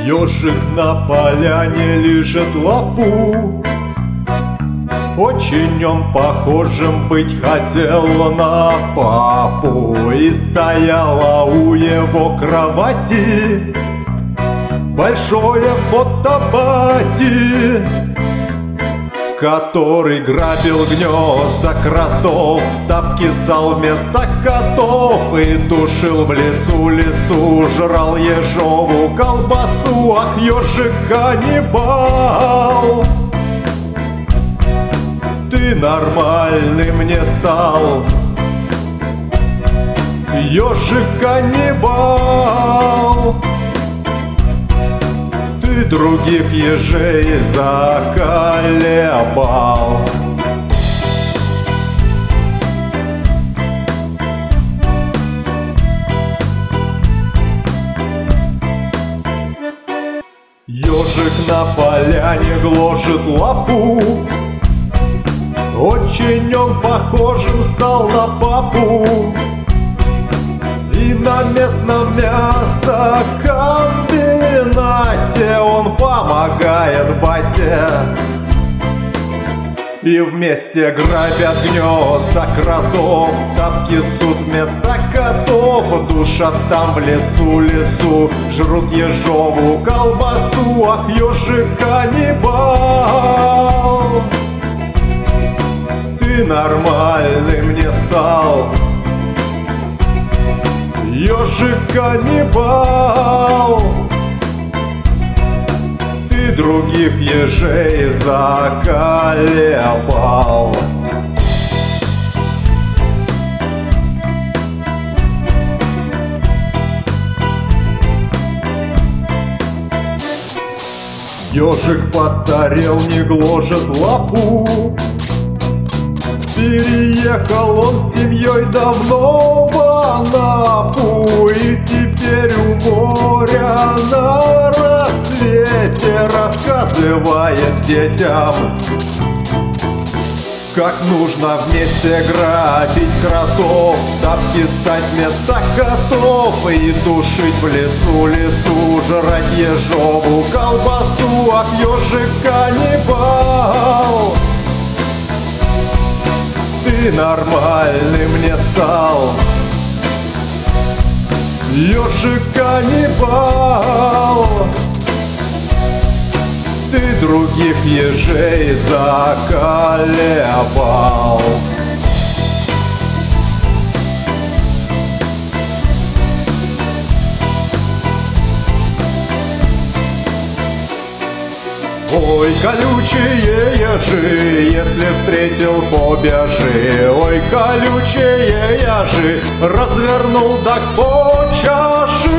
Ёжик на поляне лижет лапу, очень он похожим быть хотел на папу. И стояла у его кровати большое фотобати, который грабил гнезда кротов, тапки ссал вместо котов и тушил в лесу, жрал ежову колбасу. Ах, ёжик каннибал, ты нормальным не стал. Ёжик каннибал, ты других ежей заколебал. Ёжик на поляне гложет лапу, очень он похожим стал на папу. И на местном мясокомбинате он помогает бате. И вместе грабят гнезда кротов, тапки ссут вместо котов, душат там в лесу, жрут ежову колбасу. Ах, ёжик каннибал, ты нормальным не стал. Ёжик каннибал, ты других ежей заколебал. Ёжик постарел, не гложет лапу, переехал он с семьей давно в Анапу. И теперь у моря на рассвете рассказывает детям, как нужно вместе грабить кротов, тапки ссать вместо котов и тушить в лесу, жрать ежову колбасу. Ах, ёжик каннибал, ты нормальным не стал. Ёжик каннибал, ты других ежей заколебал. Ой, колючие ежи, если встретил, побежи. Ой, колючие ежи, развернул так по чаши.